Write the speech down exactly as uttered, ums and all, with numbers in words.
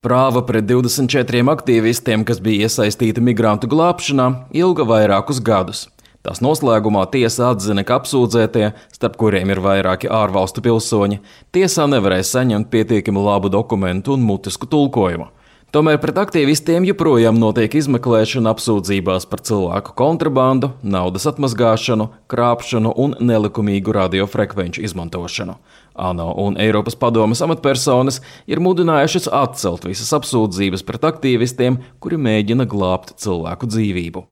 Prāva pret divdesmit četriem aktīvistiem, kas bija iesaistīti migrantu glābšanā, ilga vairākus gadus. Tās noslēgumā tiesa atzina, ka apsūdzētie, starp kuriem ir vairāki ārvalstu pilsoņi, tiesā nevarēja saņemt pietiekami labu dokumentu un mutisku tulkojumu. Tomēr pret aktīvistiem joprojām notiek izmeklēšana apsūdzībās par cilvēku kontrabandu, naudas atmazgāšanu, krāpšanu un nelikumīgu radiofrekvenču izmantošanu. ANO un Eiropas padomes amatpersonas ir mudinājušas atcelt visas apsūdzības pret aktīvistiem, kuri mēģina glābt cilvēku dzīvību.